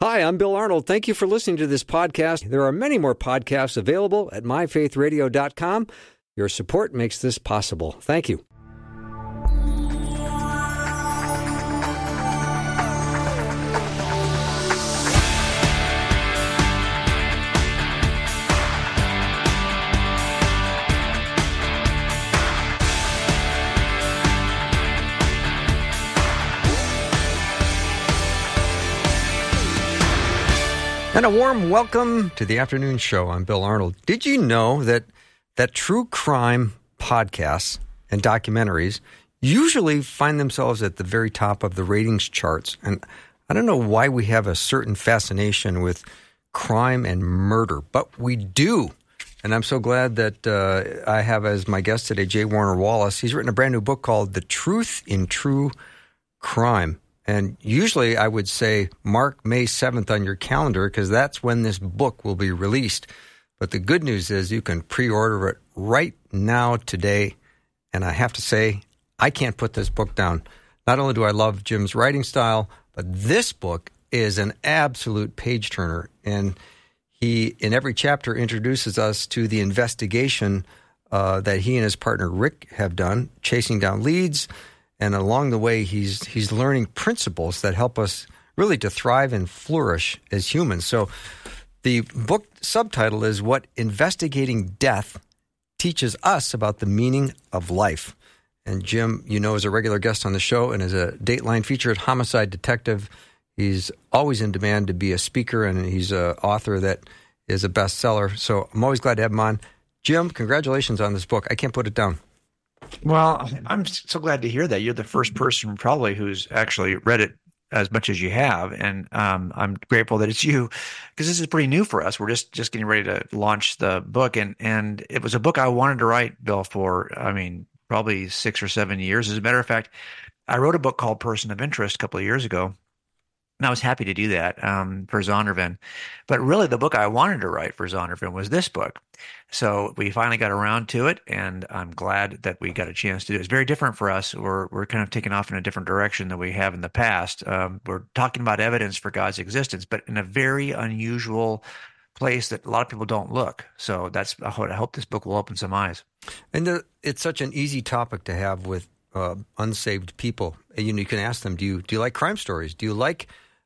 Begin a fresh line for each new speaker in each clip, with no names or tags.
Hi, I'm Bill Arnold. Thank you for listening to this podcast. There are many more podcasts available at myfaithradio.com. Your support makes this possible. Thank you. And a warm welcome to the afternoon show. I'm Bill Arnold. Did you know that true crime podcasts and documentaries usually find themselves at the very top of the ratings charts? And I don't know why we have a certain fascination with crime and murder, but we do. And I'm so glad that I have as my guest today, J. Warner Wallace. He's written a brand new book called The Truth in True Crime. And usually I would say mark May 7th on your calendar because that's when this book will be released. But the good news is you can pre-order it right now today. And I have to say, I can't put this book down. Not only do I love Jim's writing style, but this book is an absolute page-turner. And he, in every chapter, introduces us to the investigation that he and his partner Rick have done, chasing down leads. And along the way, he's learning principles that help us really to thrive and flourish as humans. So the book subtitle is What Investigating Death Teaches Us About the Meaning of Life. And Jim, you know, is a regular guest on the show and is a Dateline featured homicide detective. He's always in demand to be a speaker, and he's an author that is a bestseller. So I'm always glad to have him on. Jim, congratulations on this book. I can't put it down.
Well, I'm so glad to hear that. You're the first person probably who's actually read it as much as you have. And I'm grateful that it's you because this is pretty new for us. We're just getting ready to launch the book. And it was a book I wanted to write, Bill, for, probably 6 or 7 years. As a matter of fact, I wrote a book called Person of Interest a couple of years ago. And I was happy to do that for Zondervan. But really, the book I wanted to write for Zondervan was this book. So we finally got around to it, and I'm glad that we got a chance to do it. It's very different for us. We're kind of taking off in a different direction than we have in the past. We're talking about evidence for God's existence, but in a very unusual place that a lot of people don't look. So that's I hope this book will open some eyes.
And it's such an easy topic to have with unsaved people. You can ask them, do you like crime stories? Do you like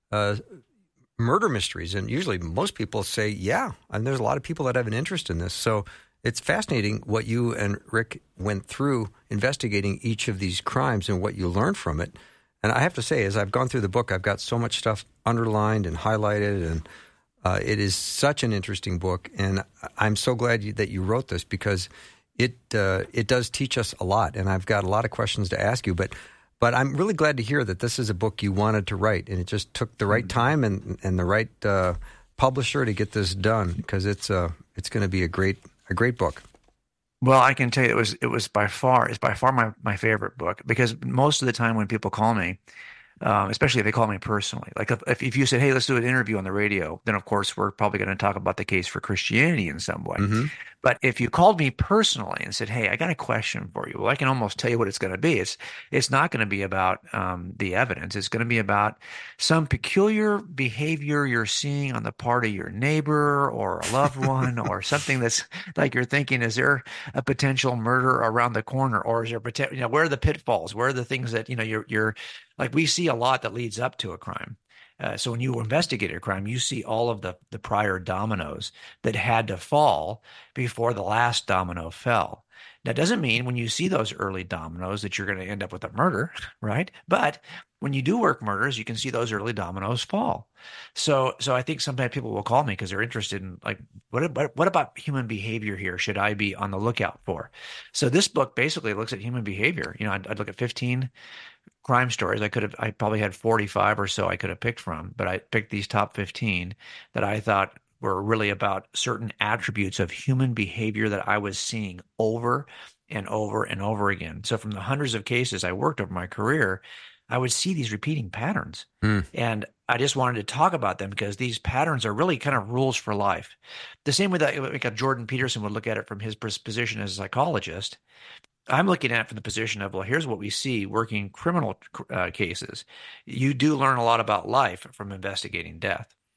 murder mysteries? And usually most people say, yeah. And there's a lot of people that have an interest in this. So it's fascinating what you and Rick went through investigating each of these crimes and what you learned from it. And I have to say, as I've gone through the book, I've got so much stuff underlined and highlighted, and it is such an interesting book. And I'm so glad that you wrote this because it does teach us a lot. And I've got a lot of questions to ask you, but I'm really glad to hear that this is a book you wanted to write, and it just took the right time and the right publisher to get this done because it's going to be a great book.
Well, I can tell you it was by far my favorite book because most of the time when people call me, especially if they call me personally, like if you said, "Hey, let's do an interview on the radio," then of course we're probably going to talk about the case for Christianity in some way. Mm-hmm. But if you called me personally and said, "Hey, I got a question for you," well, I can almost tell you what it's going to be. It's not going to be about the evidence. It's going to be about some peculiar behavior you're seeing on the part of your neighbor or a loved one, or something that's like you're thinking, is there a potential murder around the corner, or is there potential? Where are the pitfalls? Where are the things that you're like? We see a lot that leads up to a crime. So when you investigate a crime, you see all of the prior dominoes that had to fall before the last domino fell. That doesn't mean when you see those early dominoes that you're going to end up with a murder, right? But when you do work murders, you can see those early dominoes fall. So I think sometimes people will call me because they're interested in, like, what about human behavior here should I be on the lookout for? So this book basically looks at human behavior. I'd look at 15 crime stories. I probably had 45 or so I could have picked from, but I picked these top 15 that I thought were really about certain attributes of human behavior that I was seeing over and over and over again. So from the hundreds of cases I worked over my career, I would see these repeating patterns. And I just wanted to talk about them because these patterns are really kind of rules for life. The same way that like Jordan Peterson would look at it from his position as a psychologist. I'm looking at it from the position of, well, here's what we see working criminal cases. You do learn a lot about life from investigating death.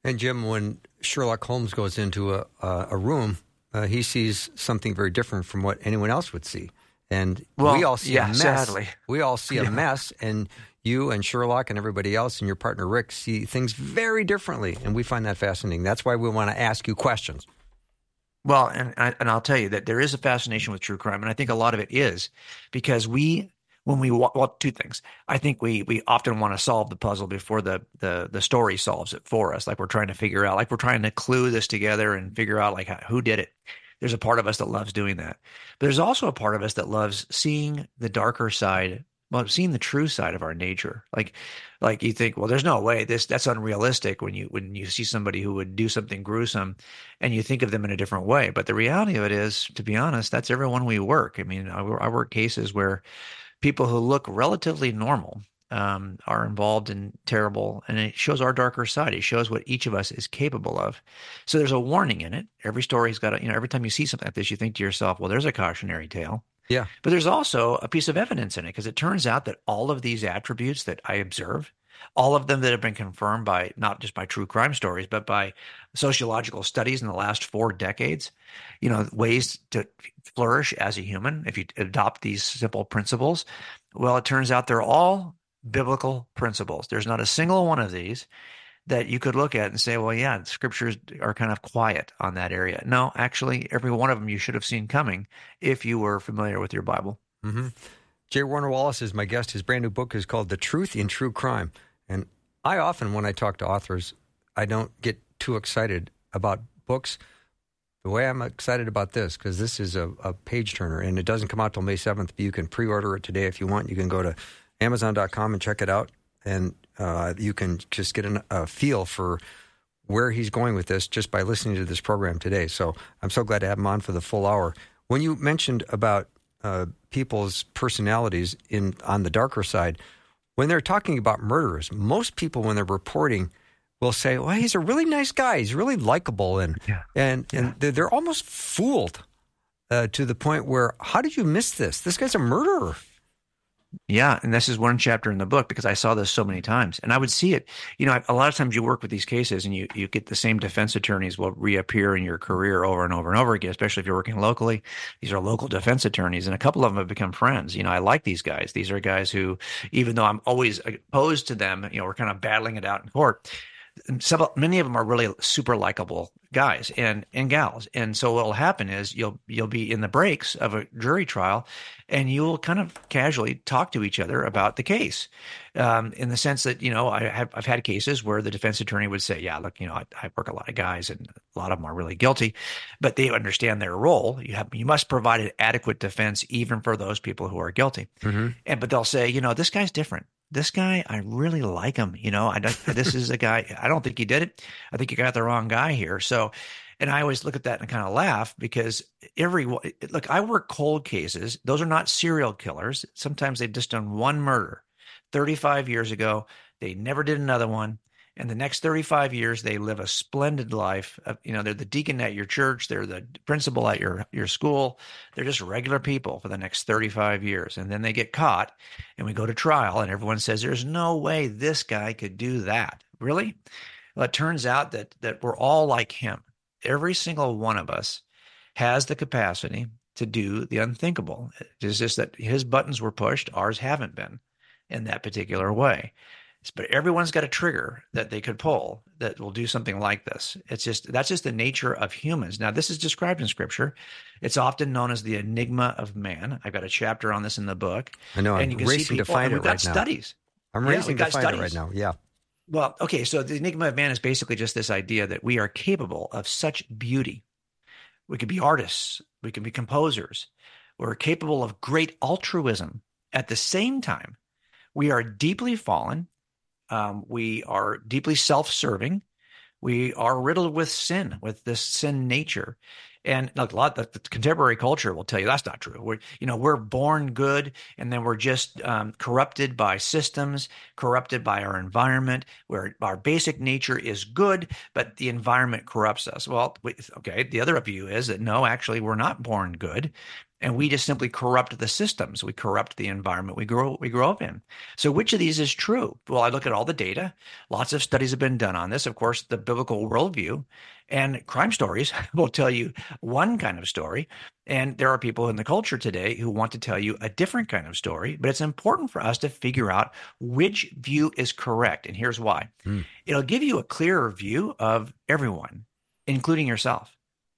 And Jim, when Sherlock Holmes goes into a room, he sees something very different from what anyone else would see. And we all see a mess.
Sadly.
We all see a mess, and you and Sherlock and everybody else and your partner Rick see things very differently, and we find that fascinating. That's why we want to ask you questions.
Well, and I'll tell you that there is a fascination with true crime, and I think a lot of it is because two things. I think we often want to solve the puzzle before the story solves it for us. Like we're trying to figure out, like we're trying to clue this together and figure out like who did it. There's a part of us that loves doing that. But there's also a part of us that loves seeing the darker side, well, seeing the true side of our nature. Like you think, well, there's no way that's unrealistic when you see somebody who would do something gruesome and you think of them in a different way. But the reality of it is, to be honest, that's everyone we work. I mean, I work cases where people who look relatively normal are involved in terrible, and it shows our darker side. It shows what each of us is capable of. So there's a warning in it. Every story's got every time you see something like this, you think to yourself, well, there's a cautionary tale.
Yeah.
But there's also a piece of evidence in it, because it turns out that all of these attributes that I observe, all of them that have been confirmed by not just by true crime stories, but by sociological studies in the last 4 decades, ways to flourish as a human if you adopt these simple principles. Well, it turns out they're all biblical principles. There's not a single one of these that you could look at and say, well, yeah, the scriptures are kind of quiet on that area. No, actually, every one of them you should have seen coming if you were familiar with your Bible.
Mm-hmm. J. Warner Wallace is my guest. His brand new book is called The Truth in True Crime. And I often, when I talk to authors, I don't get too excited about books the way I'm excited about this, because this is a page turner, and it doesn't come out till May 7th, but you can pre-order it today if you want. You can go to Amazon.com and check it out, and you can just get a feel for where he's going with this just by listening to this program today. So I'm so glad to have him on for the full hour. When you mentioned about people's personalities on the darker side, when they're talking about murderers, most people, when they're reporting, will say, well, he's a really nice guy. He's really likable. And they're almost fooled to the point where, how did you miss this? This guy's a murderer.
Yeah, and this is one chapter in the book because I saw this so many times, and I would see it. A lot of times you work with these cases, and you get the same defense attorneys will reappear in your career over and over and over again, especially if you're working locally. These are local defense attorneys, and a couple of them have become friends. I like these guys. These are guys who, even though I'm always opposed to them, we're kind of battling it out in court. Many of them are really super likable guys and gals. And so what will happen is you'll be in the breaks of a jury trial, and you'll kind of casually talk to each other about the case, in the sense that, I've had cases where the defense attorney would say, yeah, look, I work a lot of guys and a lot of them are really guilty, but they understand their role. You must provide an adequate defense even for those people who are guilty. Mm-hmm. But they'll say, this guy's different. This guy, I really like him. This is a guy, I don't think he did it. I think you got the wrong guy here. So, and I always look at that and kind of laugh because I work cold cases. Those are not serial killers. Sometimes they've just done one murder 35 years ago. They never did another one. And the next 35 years, they live a splendid life. They're the deacon at your church. They're the principal at your school. They're just regular people for the next 35 years. And then they get caught and we go to trial and everyone says, there's no way this guy could do that. Really? Well, it turns out that we're all like him. Every single one of us has the capacity to do the unthinkable. It's just that his buttons were pushed. Ours haven't been in that particular way. But everyone's got a trigger that they could pull that will do something like this. That's just the nature of humans. Now, this is described in Scripture. It's often known as the enigma of man. I've got a chapter on this in the book.
I know. I'm racing to find it right now.
We've got studies.
I'm racing to find it right now. Yeah.
Well, okay. So the enigma of man is basically just this idea that we are capable of such beauty. We can be artists. We can be composers. We're capable of great altruism. At the same time, we are deeply fallen. We are deeply self-serving. We are riddled with sin, with this sin nature. And like the contemporary culture will tell you that's not true. We're born good, and then we're just corrupted by systems, corrupted by our environment, where our basic nature is good, but the environment corrupts us. Well, okay, the other view is that no, actually, we're not born good. And we just simply corrupt the systems. We corrupt the environment we grow up in. So which of these is true? Well, I look at all the data. Lots of studies have been done on this. Of course, the biblical worldview and crime stories will tell you one kind of story. And there are people in the culture today who want to tell you a different kind of story. But it's important for us to figure out which view is correct. And here's why. It'll give you a clearer view of everyone, including yourself.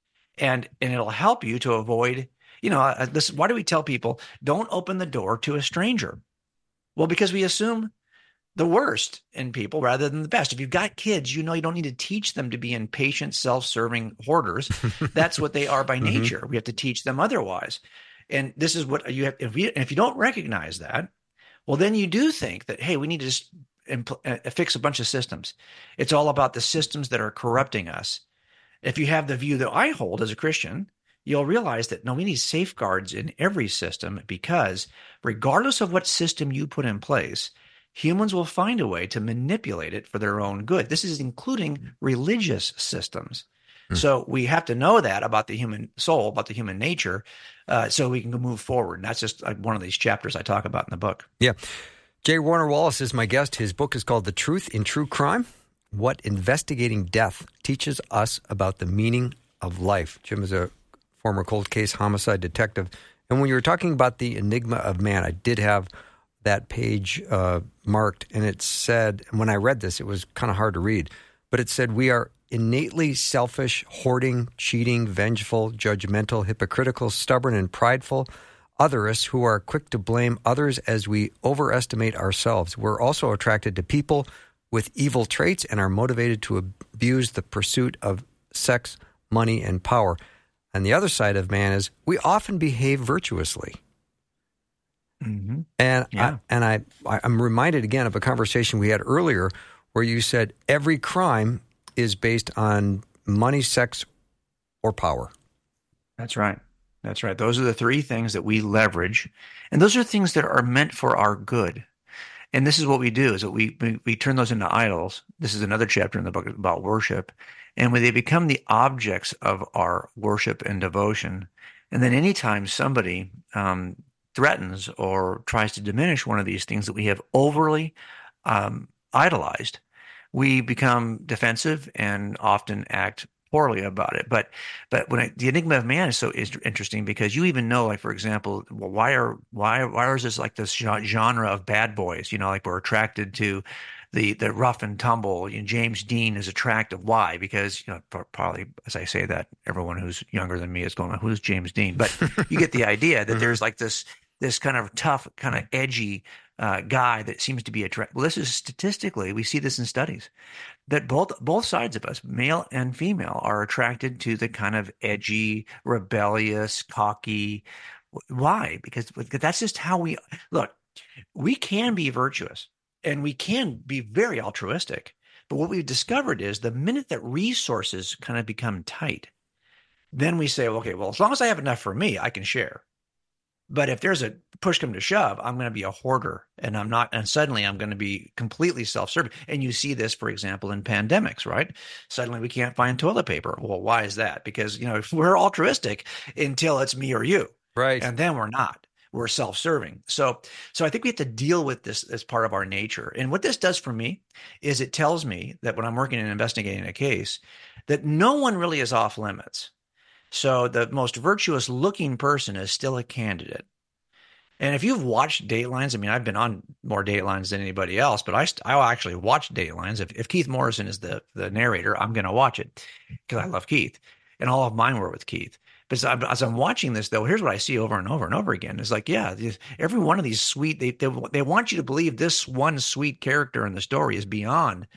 And it'll help you to avoid, why do we tell people don't open the door to a stranger? Well, because we assume the worst in people rather than the best. If you've got kids, you don't need to teach them to be impatient, self-serving hoarders. That's what they are by nature. We have to teach them otherwise. And this is what you have. If you don't recognize that, well, then you do think that, hey, we need to just fix a bunch of systems. It's all about the systems that are corrupting us. If you have the view that I hold as a Christian, you'll realize that, no, we need safeguards in every system, because regardless of what system you put in place, humans will find a way to manipulate it for their own good. This is including religious systems. So we have to know that about the human soul, about the human nature, so we can move forward. And that's just one of these chapters I talk about in the book.
Yeah. J. Warner Wallace is my guest. His book is called The Truth in True Crime: What Investigating Death Teaches Us About the Meaning of Life. Jim is a former cold case homicide detective. And when you were talking about the enigma of man, I did have that page marked, and it said, and when I read this, it was kind of hard to read, but it said, we are innately selfish, hoarding, cheating, vengeful, judgmental, hypocritical, stubborn, and prideful otherists who are quick to blame others as we overestimate ourselves. We're also attracted to people with evil traits and are motivated to abuse the pursuit of sex, money, and power. And the other side of man is we often behave virtuously. Mm-hmm. And yeah. I'm reminded again of a conversation we had earlier where you said every crime is based on money, sex, or power. That's right. That's right. Those are the three things that we leverage. And those are things that are meant for our good. And this is what we do, is that we turn those into idols. This is another chapter in the book about worship. And when they become the objects of our worship and devotion, and then anytime somebody threatens or tries to diminish one of these things that we have overly idolized, we become defensive and often act poorly about it. But when the enigma of man is so interesting, because you even know, like, for example, well, why is this like this genre of bad boys? Like we're attracted to the rough and tumble. James Dean is attractive. Why? Because probably as I say that, everyone who's younger than me is going, "Who's James Dean?" But you get the idea that there's like this kind of tough, kind of edgy guy that seems to be attractive. Well, this is statistically, we see this in studies, that both sides of us, male and female, are attracted to the kind of edgy, rebellious, cocky. Why? Because that's just how we look. We can be virtuous and we can be very altruistic. But what we've discovered is the minute that resources kind of become tight, then we say, okay, well, as long as I have enough for me, I can share. But if there's a push come to shove, I'm going to be a hoarder, and suddenly I'm going to be completely self-serving. And you see this, for example, in pandemics, right? Suddenly we can't find toilet paper. Well, why is that? Because, we're altruistic until it's me or you. Right. And then we're not. We're self-serving. So I think we have to deal with this as part of our nature. And what this does for me is it tells me that when I'm working and investigating a case, that no one really is off limits. So the most virtuous looking person is still a candidate. And if you've watched Datelines, I mean, I've been on more Datelines than anybody else, but I'll actually watch Datelines. If Keith Morrison is the narrator, I'm going to watch it because I love Keith. And all of mine were with Keith. But as I'm watching this, though, here's what I see over and over and over again. It's like, yeah, every one of these sweet, they want you to believe this one sweet character in the story is beyond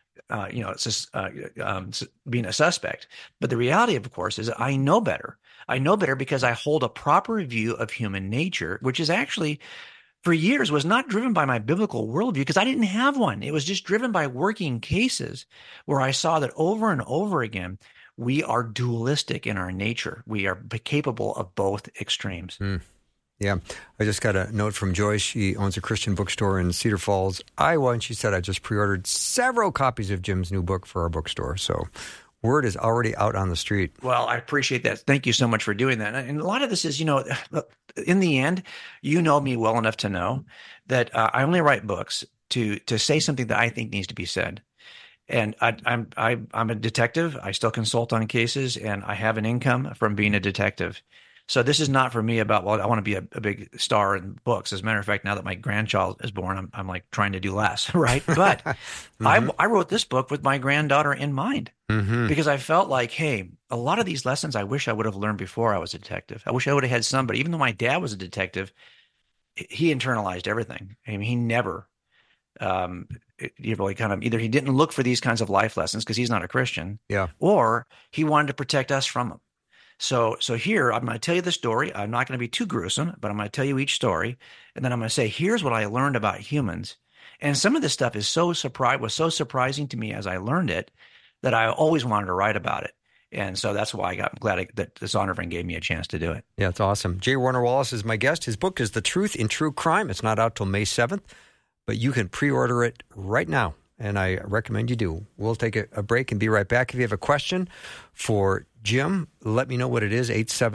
it's just being a suspect. But the reality, of course, is I know better. I know better because I hold a proper view of human nature, which is actually, for years, was not driven by my biblical worldview because I didn't have one. It was just driven by working cases where I saw that over and over again, we are dualistic in our nature. We are capable of both extremes. Yeah. I just got a note from Joyce. She owns a Christian bookstore in Cedar Falls, Iowa, and she said, I just pre-ordered several copies of Jim's new book for our bookstore. So word is already out on the street.
Well, I appreciate that. Thank you so much for doing that. And a lot of this is, in the end, you know me well enough to know that I only write books to say something that I think needs to be said. And I'm a detective. I still consult on cases, and I have an income from being a detective. So this is not for me about, well, I want to be a big star in books. As a matter of fact, now that my grandchild is born, I'm like trying to do less, right? But I wrote this book with my granddaughter in mind because I felt like, hey, a lot of these lessons I wish I would have learned before I was a detective. I wish I would have had somebody, even though my dad was a detective, he internalized everything. I mean, he never really kind of either he didn't look for these kinds of life lessons because he's not a Christian, or he wanted to protect us from them. So here, I'm going to tell you the story. I'm not going to be too gruesome, but I'm going to tell you each story. And then I'm going to say, here's what I learned about humans. And some of this stuff is was so surprising to me as I learned it that I always wanted to write about it. And so that's why I'm glad that this honor friend gave me a chance to do it.
Yeah, it's awesome. J. Warner Wallace is my guest. His book is The Truth in True Crime. It's not out till May 7th, but you can pre-order it right now. And I recommend you do. We'll take a break and be right back. If you have a question for Jim, let me know what it is,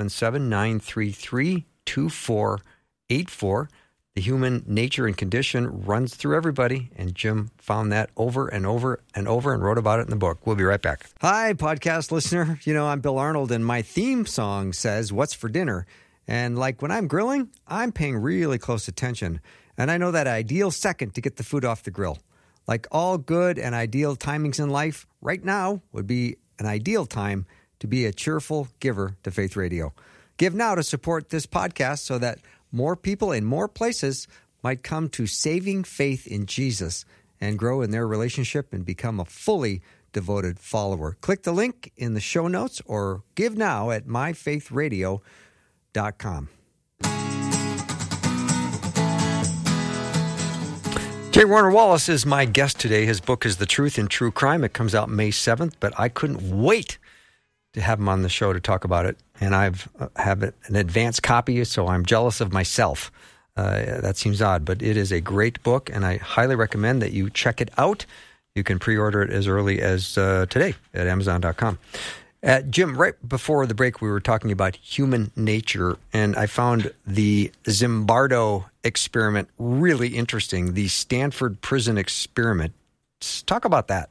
877-933-2484. The human nature and condition runs through everybody, and Jim found that over and over and over and wrote about it in the book. We'll be right back. Hi, podcast listener. I'm Bill Arnold, and my theme song says, "What's for dinner?" And like when I'm grilling, I'm paying really close attention, and I know that ideal second to get the food off the grill. Like all good and ideal timings in life, right now would be an ideal time to be a cheerful giver to Faith Radio. Give now to support this podcast so that more people in more places might come to saving faith in Jesus and grow in their relationship and become a fully devoted follower. Click the link in the show notes or give now at myfaithradio.com. J. Warner Wallace is my guest today. His book is The Truth in True Crime. It comes out May 7th, but I couldn't wait to have him on the show to talk about it. And I've have an advanced copy, so I'm jealous of myself. That seems odd, but it is a great book, and I highly recommend that you check it out. You can pre-order it as early as today at Amazon.com. Jim, right before the break, we were talking about human nature, and I found the Zimbardo experiment really interesting, the Stanford prison experiment. Talk about that.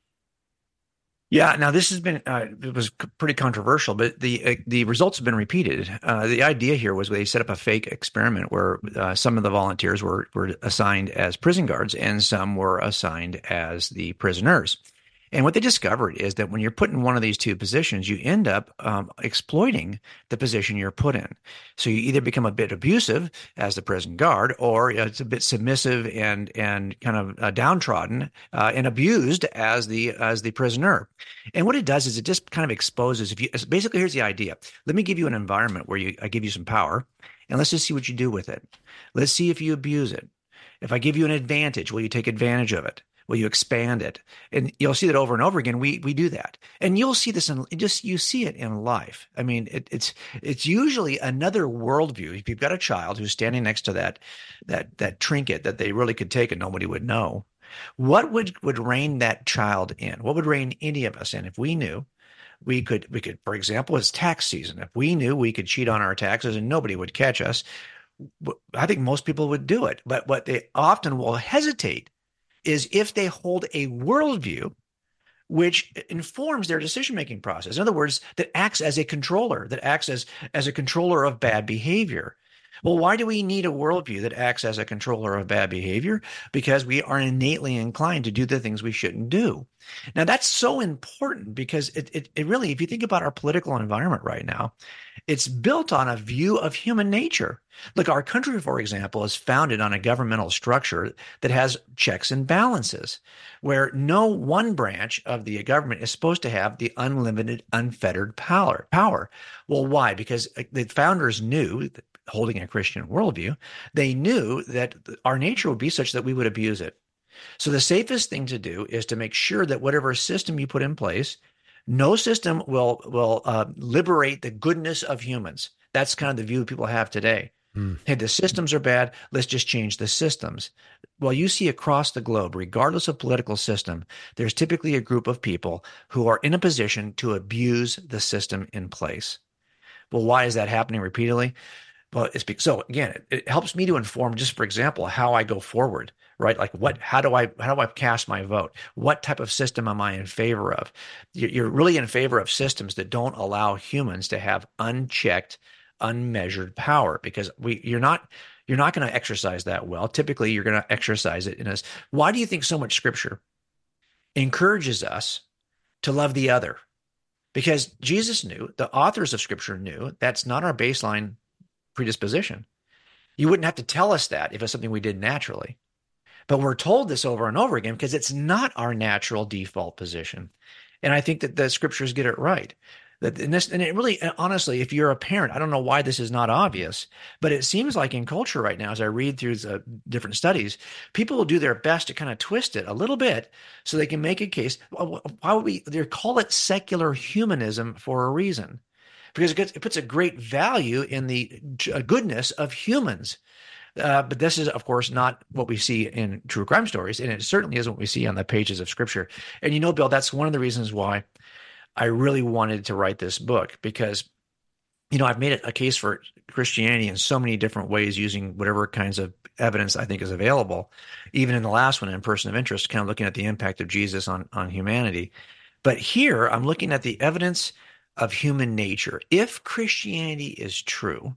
Yeah, now this has been, it was pretty controversial, but the results have been repeated. The idea here was they set up a fake experiment where some of the volunteers were assigned as prison guards and some were assigned as the prisoners. And what they discovered is that when you're put in one of these two positions, you end up exploiting the position you're put in. So you either become a bit abusive as the prison guard, or it's a bit submissive and kind of downtrodden and abused as the prisoner. And what it does is it just kind of exposes. Basically, here's the idea. Let me give you an environment where I give you some power, and let's just see what you do with it. Let's see if you abuse it. If I give you an advantage, will you take advantage of it? Will you expand it? And you'll see that over and over again. We do that, and you'll see this you see it in life. I mean, it's usually another worldview. If you've got a child who's standing next to that trinket that they really could take and nobody would know, what would rein that child in? What would rein any of us in if we knew we could, for example, it's tax season. If we knew we could cheat on our taxes and nobody would catch us, I think most people would do it. But what they often will hesitate is if they hold a worldview which informs their decision-making process. In other words, that acts as a controller, that acts as a controller of bad behavior. Well, why do we need a worldview that acts as a controller of bad behavior? Because we are innately inclined to do the things we shouldn't do. Now, that's so important because it really, if you think about our political environment right now, it's built on a view of human nature. Look, our country, for example, is founded on a governmental structure that has checks and balances, where no one branch of the government is supposed to have the unlimited, unfettered power. Well, why? Because the founders knew, holding a Christian worldview, they knew that our nature would be such that we would abuse it. So the safest thing to do is to make sure that whatever system you put in place, no system will liberate the goodness of humans. That's kind of the view people have today. Hey, the systems are bad. Let's just change the systems. Well, you see across the globe, regardless of political system, there's typically a group of people who are in a position to abuse the system in place. Well, why is that happening repeatedly? Well, so again, it helps me to inform, just for example, how I go forward, right? Like how do I cast my vote? What type of system am I in favor of? You're really in favor of systems that don't allow humans to have unchecked, unmeasured power, because you're not going to exercise that well. Typically, you're going to exercise it in us. Why do you think so much Scripture encourages us to love the other? Because Jesus knew, the authors of Scripture knew, that's not our baseline predisposition. You wouldn't have to tell us that if it's something we did naturally. But we're told this over and over again because it's not our natural default position. And I think that the Scriptures get it right. And it really, honestly, if you're a parent, I don't know why this is not obvious, but it seems like in culture right now, as I read through the different studies, people will do their best to kind of twist it a little bit so they can make a case. Why would they call it secular humanism for a reason? Because it puts a great value in the goodness of humans. But this is, of course, not what we see in true crime stories, and it certainly isn't what we see on the pages of Scripture. And Bill, that's one of the reasons why I really wanted to write this book, because, I've made a case for Christianity in so many different ways using whatever kinds of evidence I think is available. Even in the last one, in Person of Interest, kind of looking at the impact of Jesus on humanity. But here, I'm looking at the evidence of human nature. If Christianity is true,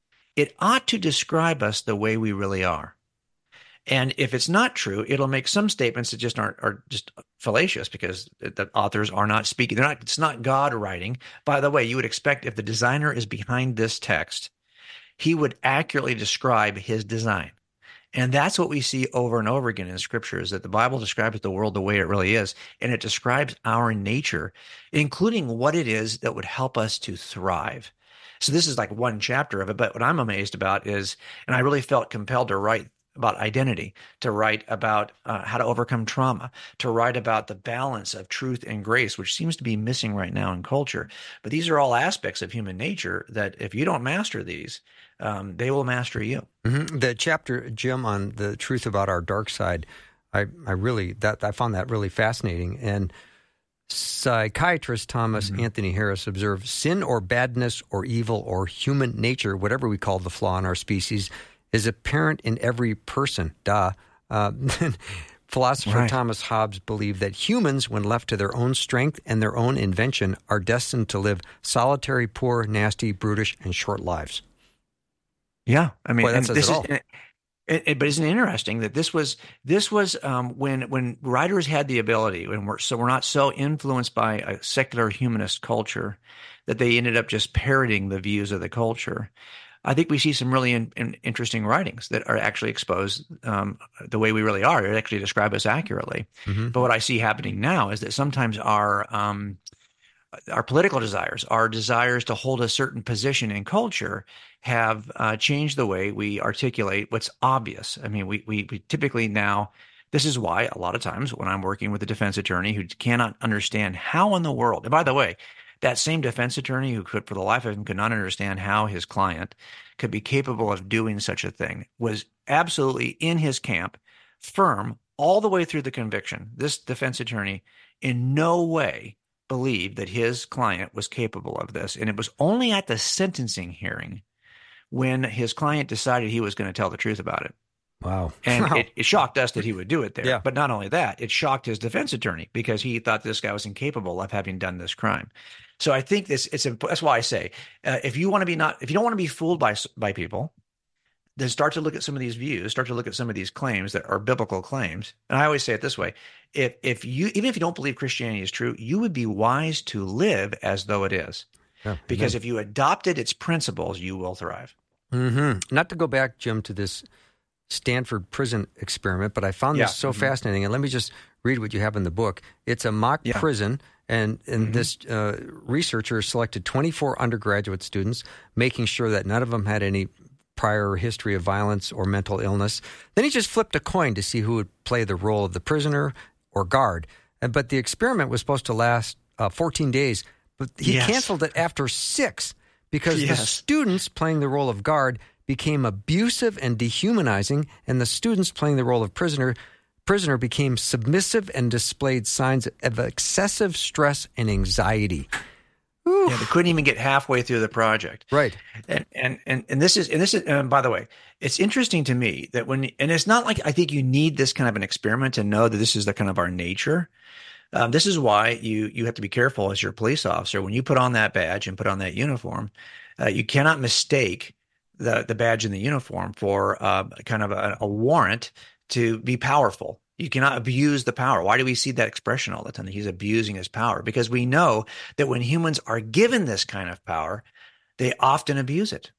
it ought to describe us the way we really are. And if it's not true, it'll make some statements that just are just fallacious, because the authors are not speaking. It's not God writing. By the way, you would expect if the designer is behind this text, he would accurately describe his design. And that's what we see over and over again in Scripture, is that the Bible describes the world the way it really is, and it describes our nature, including what it is that would help us to thrive. So this is like one chapter of it, but what I'm amazed about is, and I really felt compelled to write about identity, to write about how to overcome trauma, to write about the balance of truth and grace, which seems to be missing right now in culture. But these are all aspects of human nature that if you don't master these, they will master you.
Mm-hmm. The chapter, Jim, on the truth about our dark side, I found that really fascinating. And psychiatrist Thomas Anthony Harris observed, sin or badness or evil or human nature, whatever we call the flaw in our species, is apparent in every person. Philosopher
Right.
Thomas Hobbes believed that humans, when left to their own strength and their own invention, are destined to live solitary, poor, nasty, brutish, and short lives.
Yeah, I mean,
Boy, that says
this
it all.
but isn't it interesting that this was when writers had the ability, when we're not so influenced by a secular humanist culture that they ended up just parroting the views of the culture. I think we see some really interesting writings that are actually exposed the way we really are. They actually describe us accurately.
Mm-hmm.
But what I see happening now is that sometimes our political desires, our desires to hold a certain position in culture, have changed the way we articulate what's obvious. I mean, we typically now, this is why a lot of times when I'm working with a defense attorney who cannot understand how in the world, and by the way, that same defense attorney who could, for the life of him, could not understand how his client could be capable of doing such a thing, was absolutely in his camp, firm all the way through the conviction. This defense attorney in no way believed that his client was capable of this. And it was only at the sentencing hearing when his client decided he was going to tell the truth about it.
Wow.
And
Wow.
it shocked us that he would do it there.
Yeah.
But not only that, it shocked his defense attorney because he thought this guy was incapable of having done this crime. So I think that's why I say, if you don't want to be fooled by people, then start to look at some of these views, start to look at some of these claims that are biblical claims. And I always say it this way: even if you don't believe Christianity is true, you would be wise to live as though it is, because if you adopted its principles, you will thrive.
Mm-hmm. Not to go back, Jim, to this Stanford prison experiment, but I found this so fascinating. And let me just read what you have in the book. It's a mock prison, and this researcher selected 24 undergraduate students, making sure that none of them had any prior history of violence or mental illness. Then he just flipped a coin to see who would play the role of the prisoner or guard. But the experiment was supposed to last 14 days, but he canceled it after 6 because the students playing the role of guard became abusive and dehumanizing, and the students playing the role of prisoner became submissive and displayed signs of excessive stress and anxiety. Ooh.
Yeah, they couldn't even get halfway through the project.
Right.
And this is by the way, it's interesting to me that and it's not like I think you need this kind of an experiment to know that this is the kind of our nature. This is why you have to be careful as your police officer when you put on that badge and put on that uniform. You cannot mistake the badge and the uniform for kind of a warrant to be powerful. You cannot abuse the power. Why do we see that expression all the time? That he's abusing his power, because we know that when humans are given this kind of power, they often abuse it.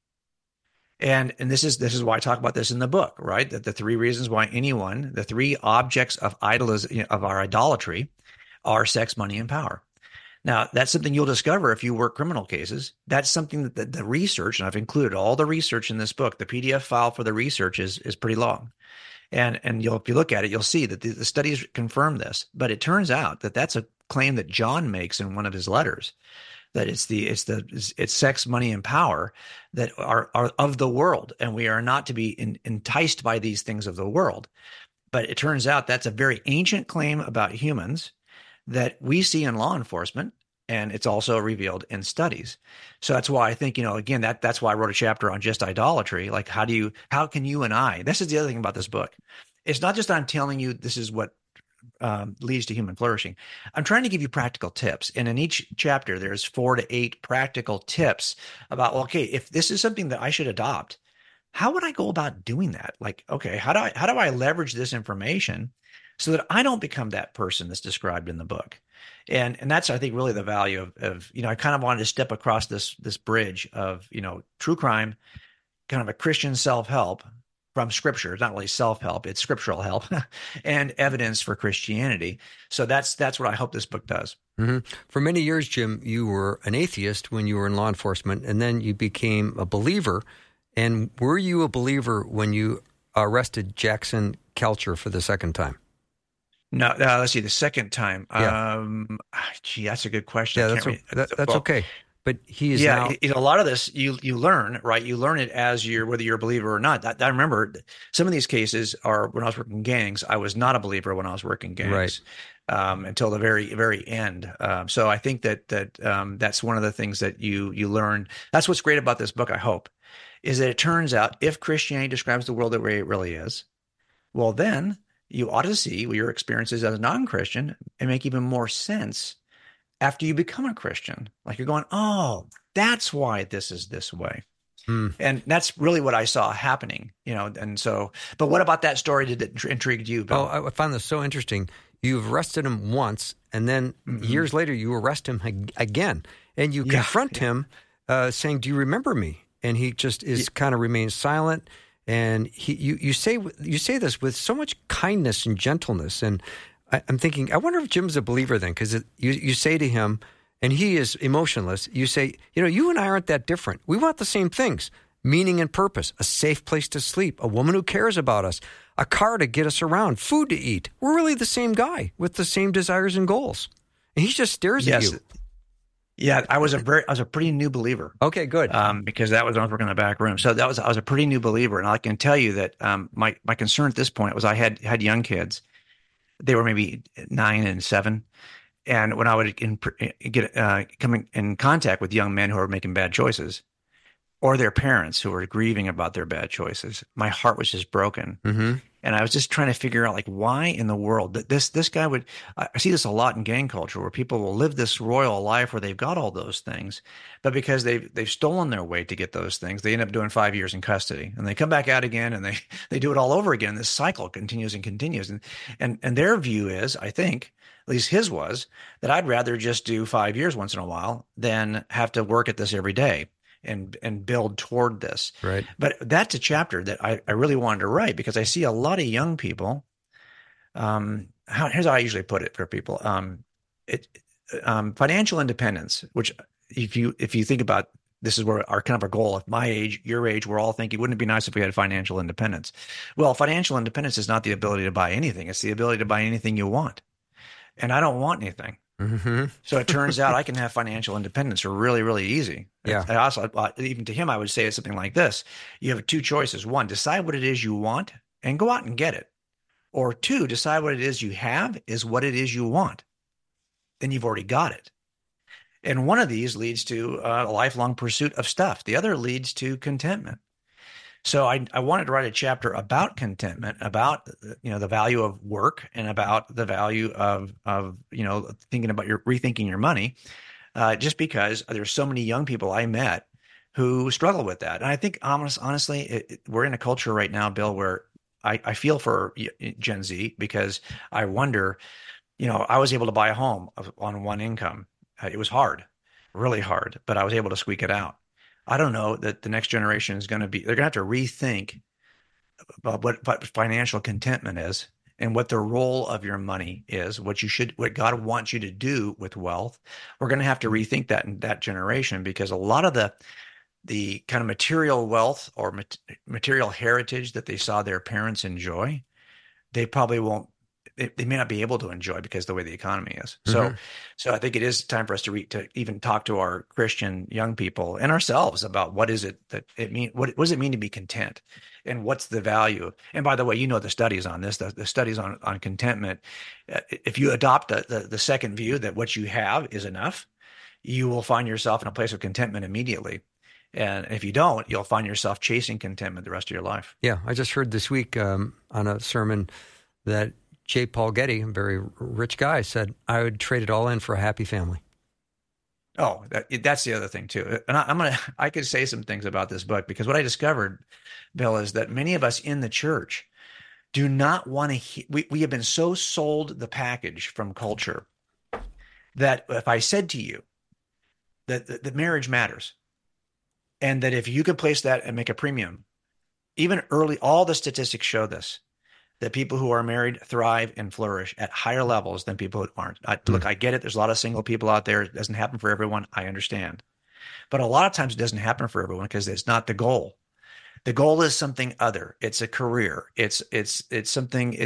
And this is why I talk about this in the book, right? That the three reasons why the three objects of our idolatry are sex, money, and power. Now, that's something you'll discover if you work criminal cases. That's something that the research, and I've included all the research in this book. The PDF file for the research is pretty long. And if you look at it, you'll see that the studies confirm this. But it turns out that that's a claim that John makes in one of his letters, that it's sex, money, and power that are of the world, and we are not to be enticed by these things of the world. But it turns out that's a very ancient claim about humans that we see in law enforcement, and it's also revealed in studies. So that's why I think, again, that's why I wrote a chapter on just idolatry. Like, how can you and I, this is the other thing about this book. It's not just I'm telling you this is what leads to human flourishing. I'm trying to give you practical tips. And in each chapter, there's 4 to 8 practical tips about, okay, if this is something that I should adopt, how would I go about doing that? Like, okay, how do I leverage this information so that I don't become that person that's described in the book? And that's, I think, really the value of I kind of wanted to step across this bridge of, true crime, kind of a Christian self-help from scripture. It's not really self-help, it's scriptural help and evidence for Christianity. So that's what I hope this book does.
Mm-hmm. For many years, Jim, you were an atheist when you were in law enforcement, and then you became a believer. And were you a believer when you arrested Jackson Kelcher for the second time?
No, let's see. The second time,
Yeah.
That's a good question.
Yeah, that's okay. But he is now.
A lot of this you learn, right? You learn it as whether you're a believer or not. I remember some of these cases are when I was working gangs. I was not a believer when I was working gangs, right, until the very, very end. So I think that that's one of the things that you learn. That's what's great about this book, I hope, is that it turns out if Christianity describes the world the way it really is, well, then you ought to see your experiences as a non-Christian and make even more sense after you become a Christian. Like you're going, oh, that's why this is this way. And that's really what I saw happening, and so, but what about that story did it intrigued you, Bill?
Oh, I found this so interesting. You've arrested him once, and then years later you arrest him again, and you confront him saying, do you remember me? And he just kind of remains silent. And you say this with so much kindness and gentleness. And I'm thinking, I wonder if Jim's a believer then, because you say to him, and he is emotionless, you say, you and I aren't that different. We want the same things, meaning and purpose, a safe place to sleep, a woman who cares about us, a car to get us around, food to eat. We're really the same guy with the same desires and goals. And he just stares at you.
Yeah, I was a pretty new believer.
Okay, good.
Because that was when I was working in the back room. So I was a pretty new believer, and I can tell you that my concern at this point was I had young kids. They were maybe 9 and 7, and when I would come in contact with young men who are making bad choices, or their parents who were grieving about their bad choices, my heart was just broken. Mm-hmm. And I was just trying to figure out, like, why in the world that this guy would. I see this a lot in gang culture, where people will live this royal life where they've got all those things, but because they've stolen their way to get those things, they end up doing 5 years in custody, and they come back out again, and they do it all over again. This cycle continues and continues, and their view is, I think, at least his was, that I'd rather just do 5 years once in a while than have to work at this every day and build toward this.
Right.
But that's a chapter that I really wanted to write, because I see a lot of young people. Here's how I usually put it for people. Financial independence, which if you think about, this is where our kind of our goal. At my age, your age, we're all thinking, wouldn't it be nice if we had financial independence? Well, financial independence is not the ability to buy anything. It's the ability to buy anything you want. And I don't want anything.
Mm-hmm.
So it turns out I can have financial independence really, really easy.
Yeah.
I also, even to him, I would say it's something like this. You have two choices. One, decide what it is you want and go out and get it. Or two, decide what it is you have is what it is you want. Then you've already got it. And one of these leads to a lifelong pursuit of stuff. The other leads to contentment. So I wanted to write a chapter about contentment, about the value of work, and about the value of thinking about rethinking your money, just because there's so many young people I met who struggle with that. And I think honestly, we're in a culture right now, Bill, where I feel for Gen Z, because I wonder, I was able to buy a home on one income. It was hard, really hard, but I was able to squeak it out. I don't know that the next generation is going to be, they're going to have to rethink about what financial contentment is and what the role of your money is, what God wants you to do with wealth. We're going to have to rethink that in that generation, because a lot of the kind of material wealth or material heritage that they saw their parents enjoy, they probably won't, they may not be able to enjoy because of the way the economy is.
Mm-hmm.
So I think it is time for us to even talk to our Christian young people and ourselves about what is it that it mean, what does it mean to be content, and what's the value. And by the way, the studies on this, the studies on contentment, if you adopt the second view that what you have is enough, you will find yourself in a place of contentment immediately. And if you don't, you'll find yourself chasing contentment the rest of your life.
Yeah, I just heard this week on a sermon that J. Paul Getty, a very rich guy, said, I would trade it all in for a happy family.
Oh, that's the other thing too. And I could say some things about this book, because what I discovered, Bill, is that many of us in the church do not want to we have been so sold the package from culture that if I said to you that marriage matters, and that if you could place that and make a premium, even early, all the statistics show this, that people who are married thrive and flourish at higher levels than people who aren't. Look, I get it. There's a lot of single people out there. It doesn't happen for everyone. I understand. But a lot of times it doesn't happen for everyone because it's not the goal. The goal is something other. It's a career. It's something,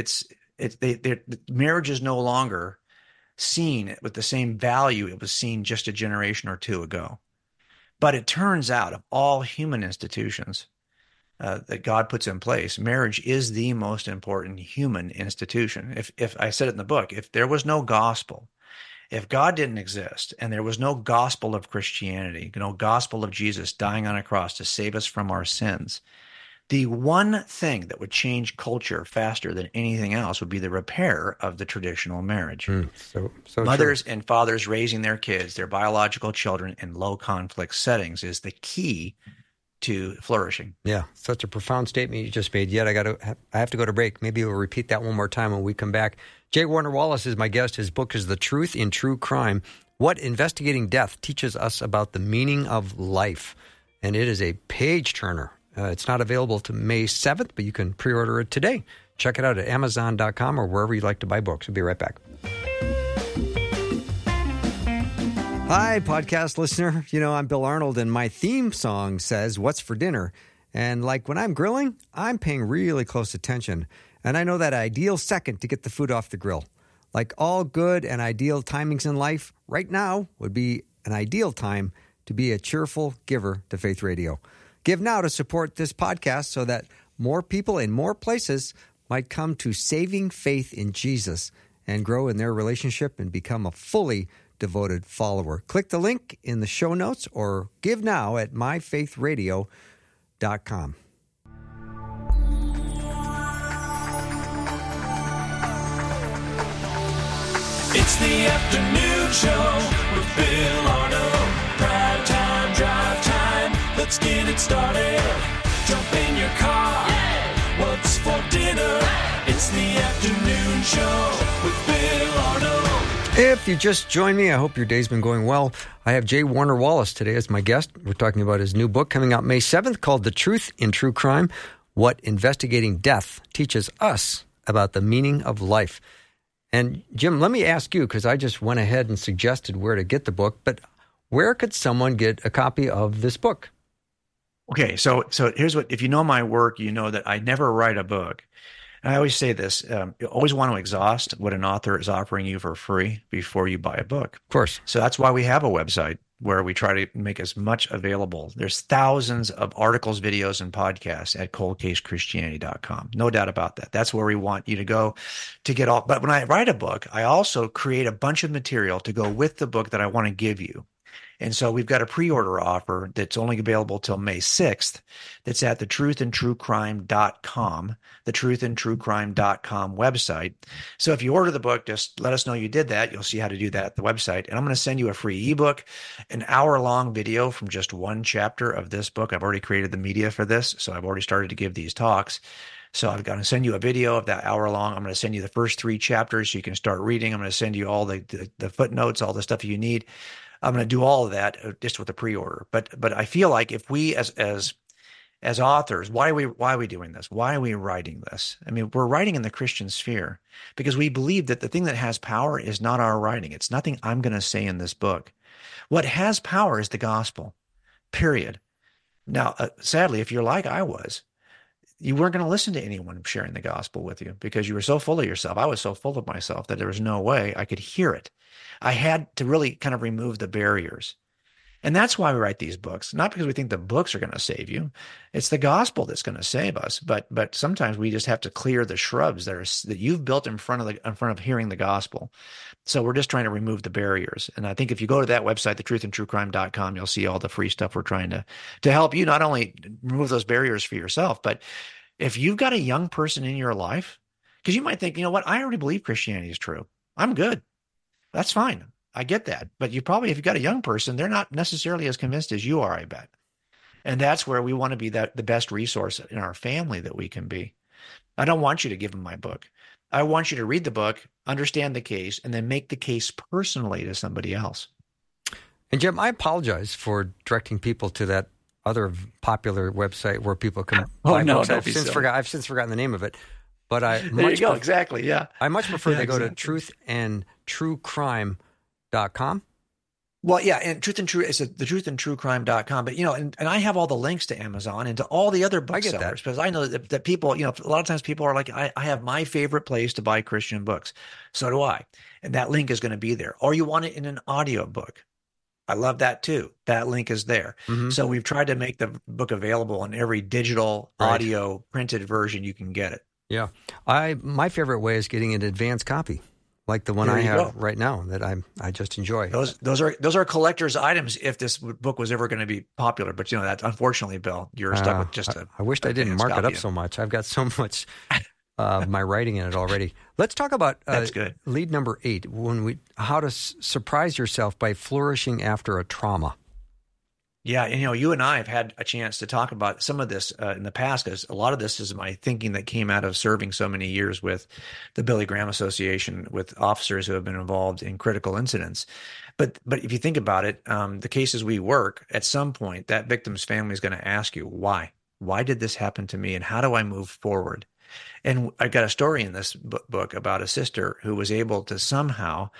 marriage is no longer seen with the same value it was seen just a generation or two ago. But it turns out, of all human institutions that God puts in place, marriage is the most important human institution. If I said it in the book, if there was no gospel, if God didn't exist, and there was no gospel of Christianity, no gospel of Jesus dying on a cross to save us from our sins, the one thing that would change culture faster than anything else would be the repair of the traditional marriage.
So
Mothers
true.
and fathers raising their kids, their biological children, in low conflict settings is the key to flourishing.
Yeah, such a profound statement you just made. Yet I have to go to break. Maybe we'll repeat that one more time when we come back. J. Warner Wallace is my guest. His book is The Truth in True Crime: What Investigating Death Teaches Us About the Meaning of Life. And it is a page turner. It's not available to May 7th, but you can pre-order it today. Check it out at Amazon.com or wherever you like to buy books. We'll be right back. Hi, podcast listener. I'm Bill Arnold, and my theme song says, "What's for dinner?" And like when I'm grilling, I'm paying really close attention. And I know that ideal second to get the food off the grill. Like all good and ideal timings in life, right now would be an ideal time to be a cheerful giver to Faith Radio. Give now to support this podcast so that more people in more places might come to saving faith in Jesus and grow in their relationship and become a fully devoted follower. Click the link in the show notes or give now at myfaithradio.com.
It's the afternoon show with Bill Arnold. Prime time, drive time. Let's get it started. Jump in your car. Yeah. What's for dinner? It's the afternoon show with Bill Arnold.
If you just joined me, I hope your day's been going well. I have J. Warner Wallace today as my guest. We're talking about his new book coming out May 7th called The Truth in True Crime: What Investigating Death Teaches Us About the Meaning of Life. And Jim, let me ask you, because I just went ahead and suggested where to get the book, but where could someone get a copy of this book?
Okay, so here's what, if you know my work, you know that I never write a book And I always say this, you always want to exhaust what an author is offering you for free before you buy a book.
Of course.
So that's why we have a website where we try to make as much available. There's thousands of articles, videos, and podcasts at coldcasechristianity.com. No doubt about that. That's where we want you to go to get all. But when I write a book, I also create a bunch of material to go with the book that I want to give you. And so we've got a pre-order offer that's only available till May 6th. That's at thetruthandtruecrime.com, thetruthandtruecrime.com website. So if you order the book, just let us know you did that. You'll see how to do that at the website. And I'm going to send you a free ebook, an hour-long video from just one chapter of this book. I've already created the media for this, so I've already started to give these talks. So I'm going to send you a video of that hour long. I'm going to send you the first 3 chapters so you can start reading. I'm going to send you all the footnotes, all the stuff you need. I'm going to do all of that just with a pre-order. But I feel like if we as authors, why are we doing this? Why are we writing this? I mean, we're writing in the Christian sphere because we believe that the thing that has power is not our writing. It's nothing I'm going to say in this book. What has power is the gospel, period. Now, sadly, if you're like I was, you weren't going to listen to anyone sharing the gospel with you because you were so full of yourself. I was so full of myself that there was no way I could hear it. I had to really kind of remove the barriers. And that's why we write these books, not because we think the books are going to save you. It's the gospel that's going to save us. But sometimes we just have to clear the shrubs that you've built in front of hearing the gospel. So we're just trying to remove the barriers. And I think if you go to that website, thetruthandtruecrime.com, you'll see all the free stuff we're trying to help you not only remove those barriers for yourself, but if you've got a young person in your life, because you might think, you know what, I already believe Christianity is true. I'm good. That's fine. I get that. But if you've got a young person, they're not necessarily as convinced as you are, I bet. And that's where we want to be the best resource in our family that we can be. I don't want you to give them my book. I want you to read the book, understand the case, and then make the case personally to somebody else.
And Jim, I apologize for directing people to that other popular website where people can buy books. I've since forgotten the name of it. But
there you go. Exactly. Yeah.
I much prefer they go to truthandtruecrime.com.
Well, yeah, and thetruthandtruecrime.com. But, and I have all the links to Amazon and to all the other booksellers because I know that people, a lot of times people are like, I have my favorite place to buy Christian books. So do I. And that link is going to be there. Or you want it in an audio book. I love that too. That link is there. Mm-hmm. So we've tried to make the book available in every digital, audio, printed version you can get it.
Yeah. My favorite way is getting an advanced copy, like the one I have right now that I just enjoy.
Those are collector's items if this book was ever going to be popular. But that unfortunately, Bill, you're stuck with just
I wished I didn't mark it up so much. I've got so much my writing in it already. Let's talk about
that's good.
Lead number 8, how to surprise yourself by flourishing after a trauma.
Yeah, and you and I have had a chance to talk about some of this in the past because a lot of this is my thinking that came out of serving so many years with the Billy Graham Association with officers who have been involved in critical incidents. But if you think about it, the cases we work, at some point, that victim's family is going to ask you, why? Why did this happen to me, and how do I move forward? And I've got a story in this book about a sister who was able to somehow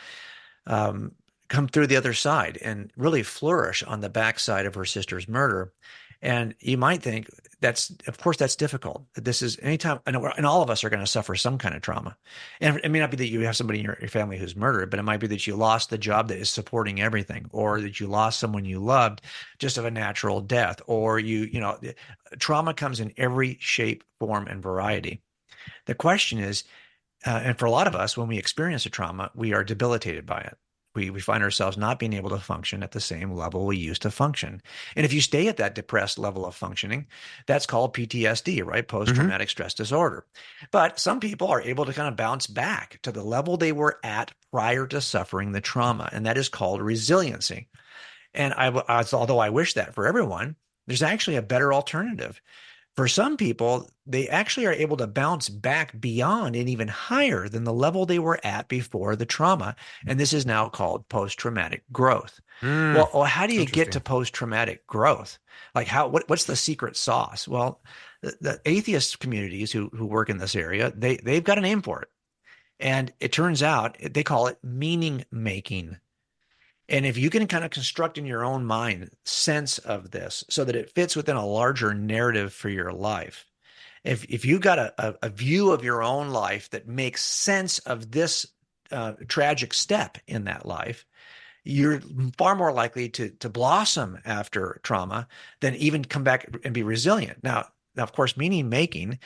come through the other side and really flourish on the backside of her sister's murder. And you might think that's difficult. This is anytime, and all of us are going to suffer some kind of trauma. And it may not be that you have somebody in your family who's murdered, but it might be that you lost the job that is supporting everything, or that you lost someone you loved just of a natural death, or trauma comes in every shape, form, and variety. The question is, and for a lot of us, when we experience a trauma, we are debilitated by it. We find ourselves not being able to function at the same level we used to function. And if you stay at that depressed level of functioning, that's called PTSD, right? Post-traumatic stress disorder. But some people are able to kind of bounce back to the level they were at prior to suffering the trauma. And that is called resiliency. And although I wish that for everyone, there's actually a better alternative. For some people, they actually are able to bounce back beyond and even higher than the level they were at before the trauma. And this is now called post-traumatic growth. Well, how do you get to post-traumatic growth? Like what's the secret sauce? Well, the atheist communities who work in this area, they've got a name for it. And it turns out they call it meaning making. And if you can kind of construct in your own mind sense of this so that it fits within a larger narrative for your life, If you got a view of your own life that makes sense of this tragic step in that life, you're far more likely to blossom after trauma than even come back and be resilient. Now, of course, meaning making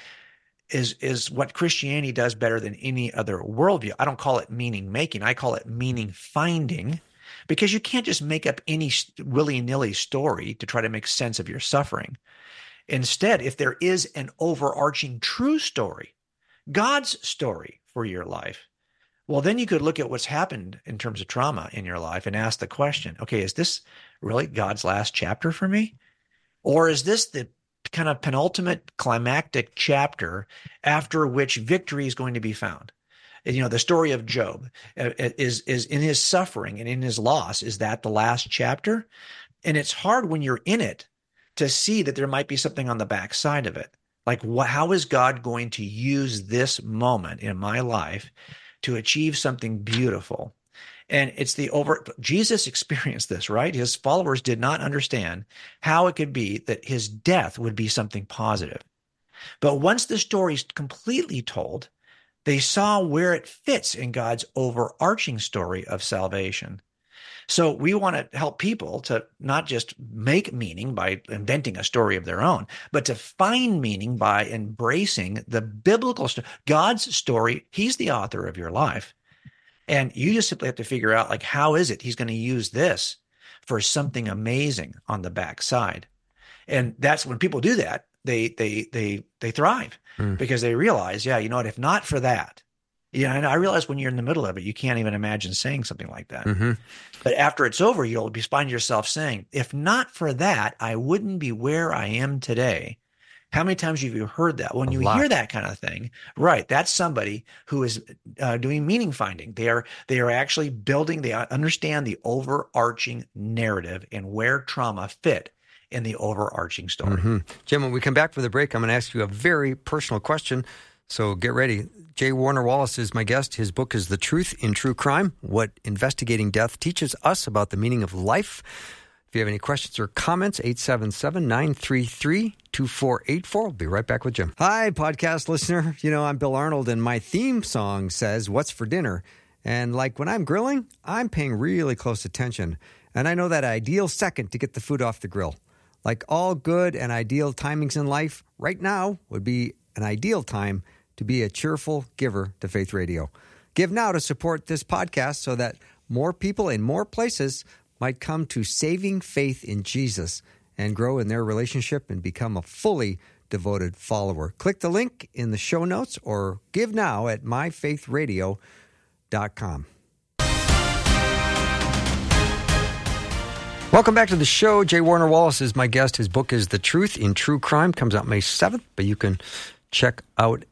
is what Christianity does better than any other worldview. I don't call it meaning making. I call it meaning finding, because you can't just make up any willy-nilly story to try to make sense of your suffering. Instead, if there is an overarching true story, God's story for your life, well, then you could look at what's happened in terms of trauma in your life and ask the question, okay, is this really God's last chapter for me? Or is this the kind of penultimate climactic chapter after which victory is going to be found? And, the story of Job is in his suffering and in his loss. Is that the last chapter? And it's hard when you're in it to see that there might be something on the backside of it. Like, how is God going to use this moment in my life to achieve something beautiful? And it's Jesus experienced this, right? His followers did not understand how it could be that his death would be something positive. But once the story's completely told, they saw where it fits in God's overarching story of salvation. So we want to help people to not just make meaning by inventing a story of their own, but to find meaning by embracing the biblical story, God's story. He's the author of your life. And you just simply have to figure out, like, how is it he's going to use this for something amazing on the backside? And that's when people do that, they thrive because they realize, yeah, you know what, if not for that, and I realize when you're in the middle of it, you can't even imagine saying something like that. Mm-hmm. But after it's over, you'll find yourself saying, if not for that, I wouldn't be where I am today. How many times have you heard that? When you hear that kind of thing, right, that's somebody who is doing meaning finding. They are actually building, they understand the overarching narrative and where trauma fit in the overarching story.
Mm-hmm. Jim, when we come back from the break, I'm going to ask you a very personal question. So get ready. J. Warner Wallace is my guest. His book is The Truth in True Crime, What Investigating Death Teaches Us About the Meaning of Life. If you have any questions or comments, 877-933-2484. We'll be right back with Jim. Hi, podcast listener. I'm Bill Arnold, and my theme song says, "What's for dinner?" And like when I'm grilling, I'm paying really close attention. And I know that ideal second to get the food off the grill. Like all good and ideal timings in life, right now would be an ideal time to be a cheerful giver to Faith Radio. Give now to support this podcast so that more people in more places might come to saving faith in Jesus and grow in their relationship and become a fully devoted follower. Click the link in the show notes or give now at myfaithradio.com. Welcome back to the show. J. Warner Wallace is my guest. His book is The Truth in True Crime. Comes out May 7th, but you can check out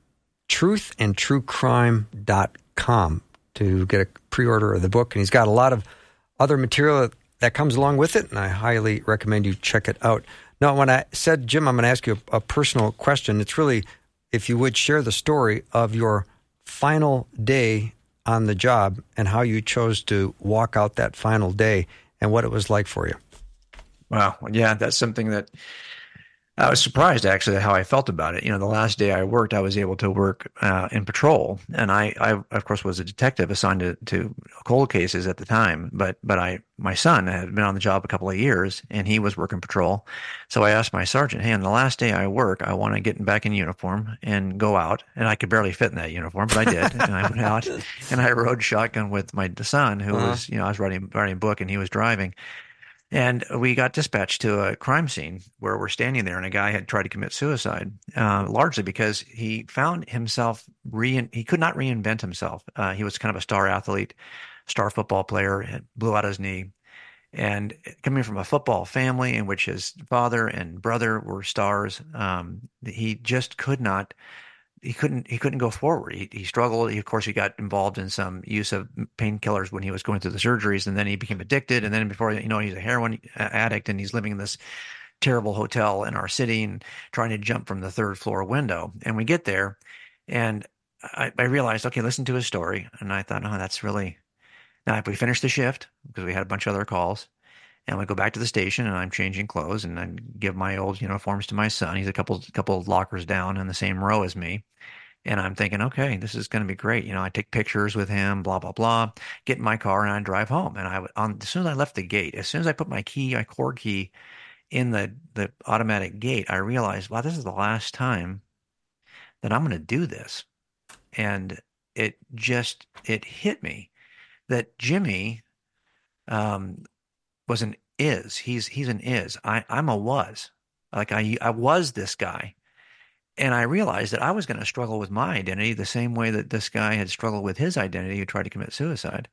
truthandtruecrime.com to get a pre-order of the book. And he's got a lot of other material that comes along with it, and I highly recommend you check it out. Now, when I said, Jim, I'm going to ask you a personal question, it's really, if you would share the story of your final day on the job and how you chose to walk out that final day and what it was like for you.
Wow. Yeah, that's something that I was surprised, actually, at how I felt about it. The last day I worked, I was able to work in patrol. And I of course, was a detective assigned to cold cases at the time. But my son had been on the job a couple of years, and he was working patrol. So I asked my sergeant, hey, on the last day I work, I want to get back in uniform and go out. And I could barely fit in that uniform, but I did. And I went out, and I rode shotgun with my son, who was, I was writing a book, and he was driving. And we got dispatched to a crime scene where we're standing there, and a guy had tried to commit suicide, largely because he found himself, he could not reinvent himself. He was kind of a star athlete, star football player, blew out his knee. And coming from a football family in which his father and brother were stars, he just could not. He couldn't go forward. He struggled. Of course, he got involved in some use of painkillers when he was going through the surgeries, and then he became addicted. And then before you know, he's a heroin addict, and he's living in this terrible hotel in our city and trying to jump from the third floor window. And we get there, and I realized, okay, listen to his story. And I thought, oh, that's really. Now, if we finish the shift, because we had a bunch of other calls, And we go back to the station, and I'm changing clothes, and I give my old uniforms to my son. He's a couple of lockers down in the same row as me. And I'm thinking, okay, this is going to be great. I take pictures with him, blah, blah, blah, get in my car and I drive home. And as soon as I left the gate, as soon as I put my cord key in the automatic gate, I realized, wow, this is the last time that I'm going to do this. And it hit me that Jimmy, was an is. He's an is. I'm a was. Like I was this guy. And I realized that I was going to struggle with my identity the same way that this guy had struggled with his identity who tried to commit suicide.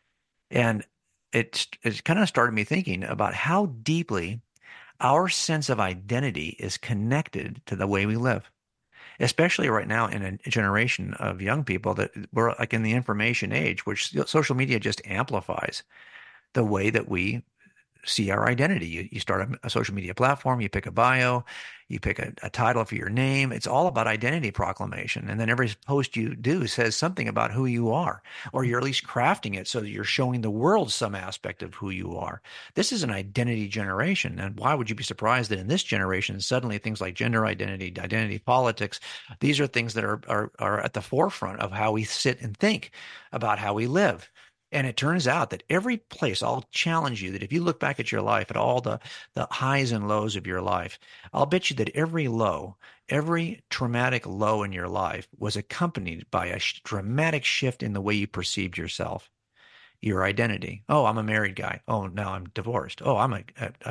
And it kind of started me thinking about how deeply our sense of identity is connected to the way we live, especially right now in a generation of young people that we're like in the information age, which social media just amplifies the way that we see our identity. You start a social media platform, you pick a bio, you pick a title for your name. It's all about identity proclamation. And then every post you do says something about who you are, or you're at least crafting it so that you're showing the world some aspect of who you are. This is an identity generation. And why would you be surprised that in this generation, suddenly things like gender identity politics, these are things that are at the forefront of how we sit and think about how we live. And it turns out that every place, I'll challenge you that if you look back at your life, at all the highs and lows of your life, I'll bet you that every low, every traumatic low in your life was accompanied by a dramatic shift in the way you perceived yourself, your identity. Oh, I'm a married guy. Oh, now I'm divorced. Oh, I'm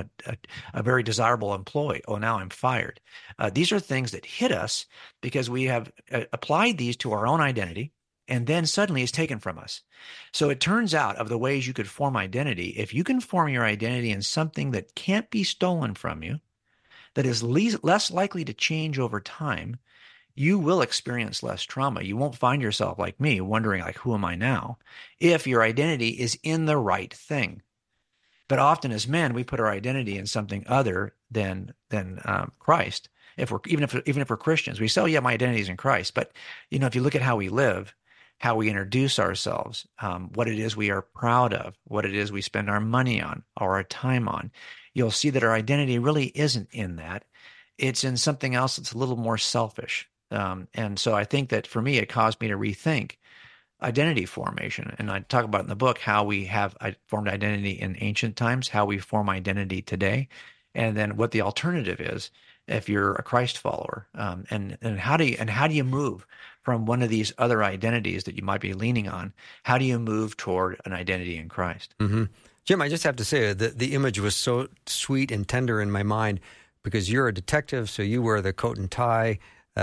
a very desirable employee. Oh, now I'm fired. These are things that hit us because we have applied these to our own identity. And then suddenly it's taken from us. So it turns out of the ways you could form identity, if you can form your identity in something that can't be stolen from you, that is less likely to change over time, you will experience less trauma. You won't find yourself like me wondering, like, who am I now? If your identity is in the right thing. But often as men, we put our identity in something other than Christ. Even if we're Christians, we say, oh, yeah, my identity is in Christ. But if you look at how we live, how we introduce ourselves, what it is we are proud of, what it is we spend our money on or our time on, you'll see that our identity really isn't in that. It's in something else that's a little more selfish. And so I think that for me, it caused me to rethink identity formation. And I talk about in the book how we have formed identity in ancient times, how we form identity today, and then what the alternative is if you're a Christ follower. And how do you move from one of these other identities that you might be leaning on? How do you move toward an identity in Christ?
Mm-hmm. Jim, I just have to say that the image was so sweet and tender in my mind because you're a detective, so you wear the coat and tie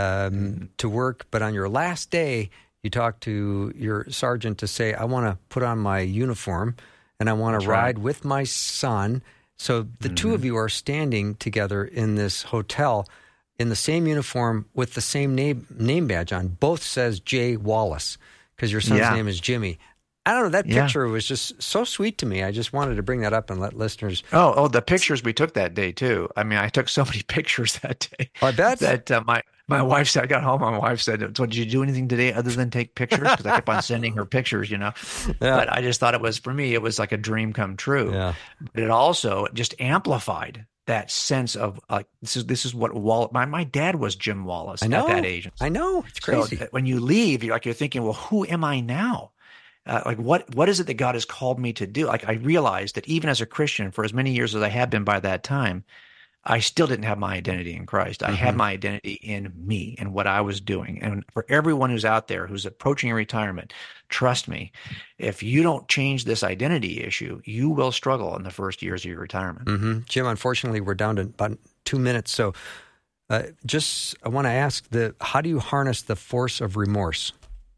to work. But on your last day, you talk to your sergeant to say, I want to put on my uniform and I want to ride with my son. So the two of you are standing together in this hotel in the same uniform with the same name badge on. Both says Jay Wallace because your son's name is Jimmy. I don't know. That picture was just so sweet to me. I just wanted to bring that up and let listeners.
Oh, the pictures we took that day too. I mean, I took so many pictures that day.
I bet
that my wife said, I got home. My wife said, "So did you do anything today other than take pictures?" Because I kept on sending her pictures, Yeah. But I just thought it was like a dream come true. Yeah. But it also just amplified that sense of like this is what Wallace. My dad was Jim Wallace at that age.
I know, it's crazy.
So when you leave, you're thinking, well, who am I now? What is it that God has called me to do? Like I realized that even as a Christian, for as many years as I had been by that time, I still didn't have my identity in Christ. I had my identity in me and what I was doing. And for everyone who's out there who's approaching retirement, trust me, if you don't change this identity issue, you will struggle in the first years of your retirement.
Mm-hmm. Jim, unfortunately, we're down to about 2 minutes. So I want to ask, how do you harness the force of remorse?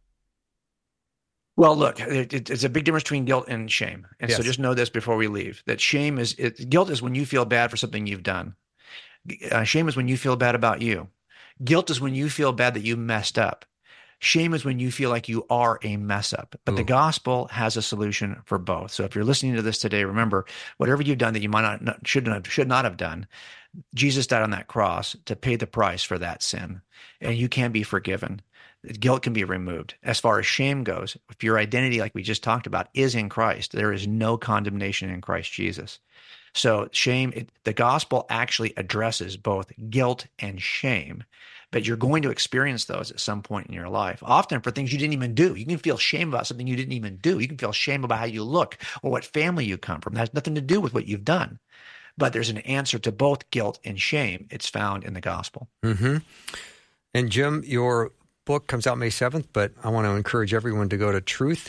Well, look, it's a big difference between guilt and shame. And so just know this before we leave, that guilt is when you feel bad for something you've done. Shame is when you feel bad about you. Guilt is when you feel bad that you messed up. Shame is when you feel like you are a mess up. But the gospel has a solution for both. So if you're listening to this today, remember, whatever you've done that you should not have done, Jesus died on that cross to pay the price for that sin, and you can be forgiven. guilt can be removed. As far as shame goes, if your identity, like we just talked about, is in Christ, there is no condemnation in Christ Jesus. So shame, the gospel actually addresses both guilt and shame, but you're going to experience those at some point in your life, often for things you didn't even do. You can feel shame about something you didn't even do. You can feel shame about how you look or what family you come from. That has nothing to do with what you've done. But there's an answer to both guilt and shame. It's found in the gospel.
Mm-hmm. And Jim, your book comes out May 7th, but I want to encourage everyone to go to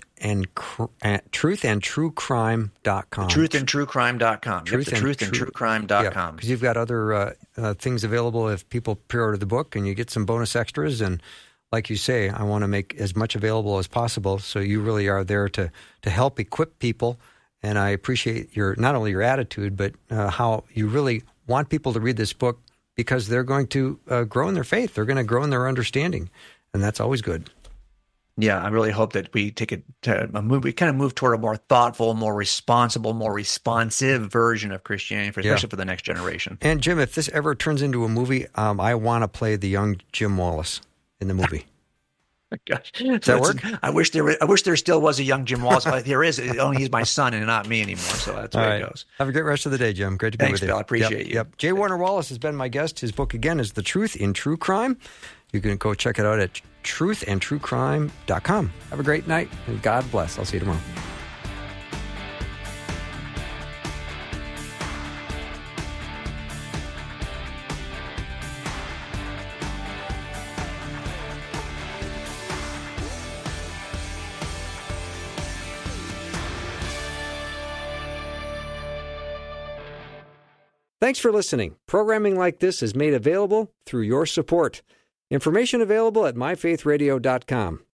truthandtruecrime.com.
Truthandtruecrime.com. Truthandtruecrime.com.
Yeah, because you've got other things available if people pre-order the book, and you get some bonus extras. And like you say, I want to make as much available as possible. So you really are there to help equip people. And I appreciate not only your attitude, but how you really want people to read this book, because they're going to grow in their faith. They're going to grow in their understanding. And that's always good.
Yeah, I really hope that we take it to we kind of move toward a more thoughtful, more responsible, more responsive version of Christianity, especially for the next generation.
And Jim, if this ever turns into a movie, I want to play the young Jim Wallace in the movie.
Gosh.
Does that work?
I wish there still was a young Jim Wallace, but there is. Only he's my son and not me anymore. So that's where it goes.
Have a great rest of the day, Jim. Great to be with you.
Thanks, Bill. I appreciate you.
Yep. J. Warner Wallace has been my guest. His book, again, is The Truth in True Crime. You can go check it out at truthandtruecrime.com. Have a great night, and God bless. I'll see you tomorrow. Thanks for listening. Programming like this is made available through your support. Information available at myfaithradio.com.